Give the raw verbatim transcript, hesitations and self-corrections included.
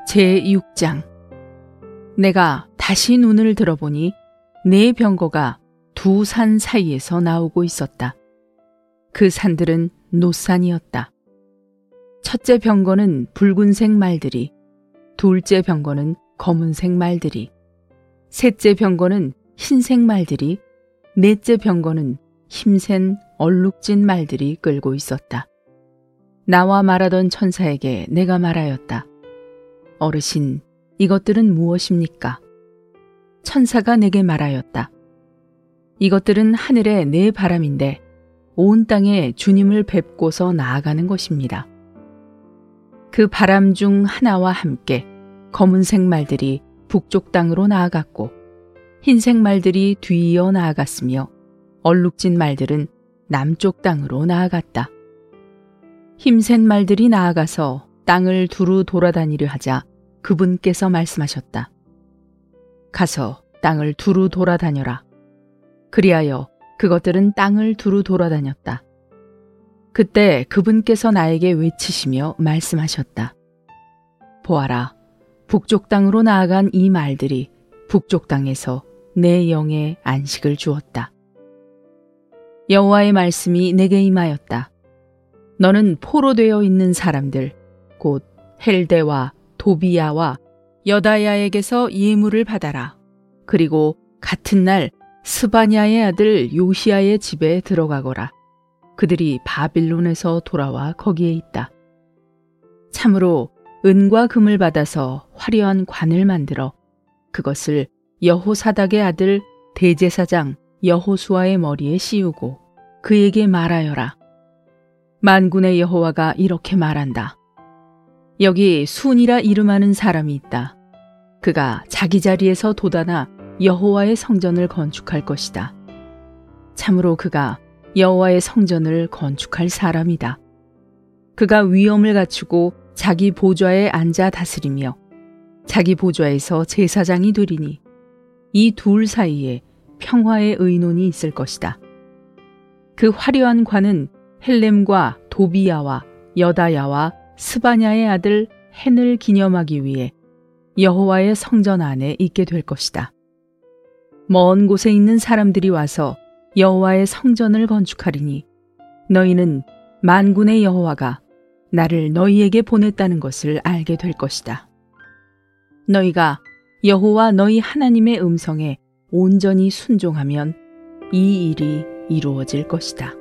제육 장. 내가 다시 눈을 들어보니 네 병거가 두 산 사이에서 나오고 있었다. 그 산들은 노산이었다. 첫째 병거는 붉은색 말들이, 둘째 병거는 검은색 말들이, 셋째 병거는 흰색 말들이, 넷째 병거는 힘센 얼룩진 말들이 끌고 있었다. 나와 말하던 천사에게 내가 말하였다. 어르신, 이것들은 무엇입니까? 천사가 내게 말하였다. 이것들은 하늘의 네 바람인데 온 땅에 주님을 뵙고서 나아가는 것입니다. 그 바람 중 하나와 함께 검은색 말들이 북쪽 땅으로 나아갔고 흰색 말들이 뒤이어 나아갔으며 얼룩진 말들은 남쪽 땅으로 나아갔다. 힘센 말들이 나아가서 땅을 두루 돌아다니려 하자 그분께서 말씀하셨다. 가서 땅을 두루 돌아다녀라. 그리하여 그것들은 땅을 두루 돌아다녔다. 그때 그분께서 나에게 외치시며 말씀하셨다. 보아라, 북쪽 땅으로 나아간 이 말들이 북쪽 땅에서 내 영에 안식을 주었다. 여호와의 말씀이 내게 임하였다. 너는 포로되어 있는 사람들, 곧 헬데와 도비야와 여다야에게서 예물을 받아라. 그리고 같은 날 스바냐의 아들 요시야의 집에 들어가거라. 그들이 바빌론에서 돌아와 거기에 있다. 참으로 은과 금을 받아서 화려한 관을 만들어 그것을 여호사닥의 아들 대제사장 여호수아의 머리에 씌우고 그에게 말하여라. 만군의 여호와가 이렇게 말한다. 여기 순이라 이름하는 사람이 있다. 그가 자기 자리에서 돋아나 여호와의 성전을 건축할 것이다. 참으로 그가 여호와의 성전을 건축할 사람이다. 그가 위엄을 갖추고 자기 보좌에 앉아 다스리며 자기 보좌에서 제사장이 되리니 이 둘 사이에 평화의 의논이 있을 것이다. 그 화려한 관은 헬렘과 도비야와 여다야와 스바냐의 아들 헨을 기념하기 위해 여호와의 성전 안에 있게 될 것이다. 먼 곳에 있는 사람들이 와서 여호와의 성전을 건축하리니 너희는 만군의 여호와가 나를 너희에게 보냈다는 것을 알게 될 것이다. 너희가 여호와 너희 하나님의 음성에 온전히 순종하면 이 일이 이루어질 것이다.